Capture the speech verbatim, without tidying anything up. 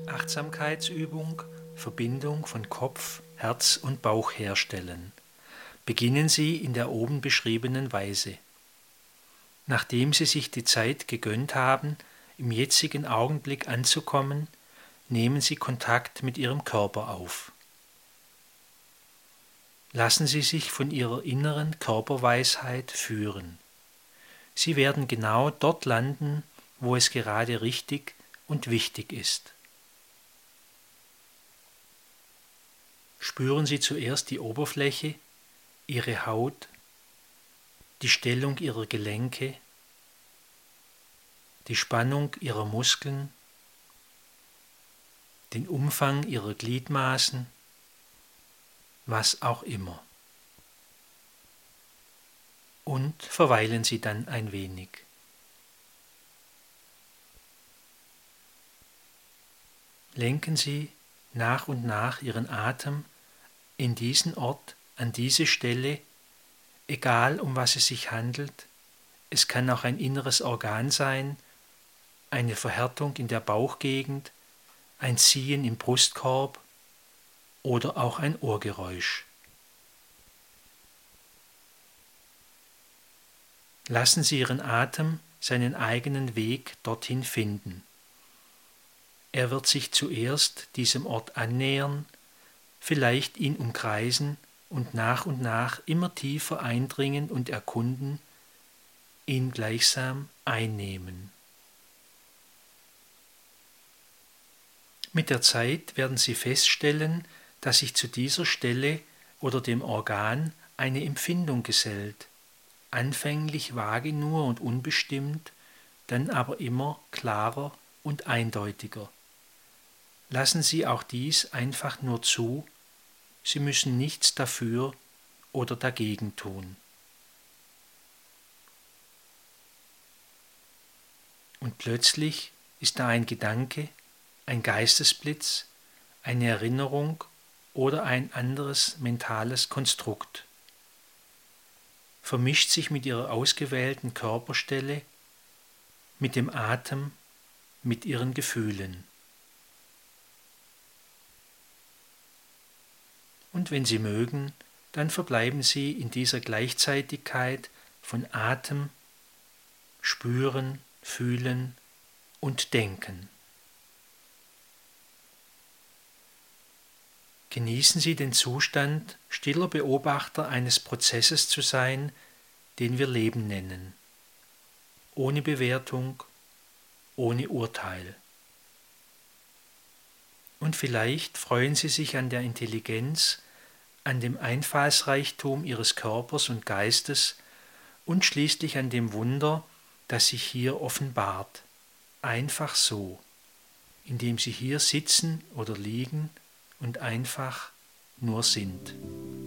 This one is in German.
Achtsamkeitsübung, Verbindung von Kopf, Herz und Bauch herstellen. Beginnen Sie in der oben beschriebenen Weise. Nachdem Sie sich die Zeit gegönnt haben, im jetzigen Augenblick anzukommen, nehmen Sie Kontakt mit Ihrem Körper auf. Lassen Sie sich von Ihrer inneren Körperweisheit führen. Sie werden genau dort landen, wo es gerade richtig und wichtig ist. Spüren Sie zuerst die Oberfläche, Ihre Haut, die Stellung Ihrer Gelenke, die Spannung Ihrer Muskeln, den Umfang Ihrer Gliedmaßen, was auch immer. Und verweilen Sie dann ein wenig. Lenken Sie nach und nach Ihren Atem in diesen Ort, an diese Stelle, egal um was es sich handelt. Es kann auch ein inneres Organ sein, eine Verhärtung in der Bauchgegend, ein Ziehen im Brustkorb oder auch ein Ohrgeräusch. Lassen Sie Ihren Atem seinen eigenen Weg dorthin finden. Er wird sich zuerst diesem Ort annähern, vielleicht ihn umkreisen und nach und nach immer tiefer eindringen und erkunden, ihn gleichsam einnehmen. Mit der Zeit werden Sie feststellen, dass sich zu dieser Stelle oder dem Organ eine Empfindung gesellt, anfänglich vage nur und unbestimmt, dann aber immer klarer und eindeutiger. Lassen Sie auch dies einfach nur zu, Sie müssen nichts dafür oder dagegen tun. Und plötzlich ist da ein Gedanke, ein Geistesblitz, eine Erinnerung oder ein anderes mentales Konstrukt. Vermischt sich mit Ihrer ausgewählten Körperstelle, mit dem Atem, mit Ihren Gefühlen. Und wenn Sie mögen, dann verbleiben Sie in dieser Gleichzeitigkeit von Atem, Spüren, Fühlen und Denken. Genießen Sie den Zustand, stiller Beobachter eines Prozesses zu sein, den wir Leben nennen, ohne Bewertung, ohne Urteil. Und vielleicht freuen Sie sich an der Intelligenz, an dem Einfallsreichtum Ihres Körpers und Geistes und schließlich an dem Wunder, das sich hier offenbart, einfach so, indem Sie hier sitzen oder liegen und einfach nur sind.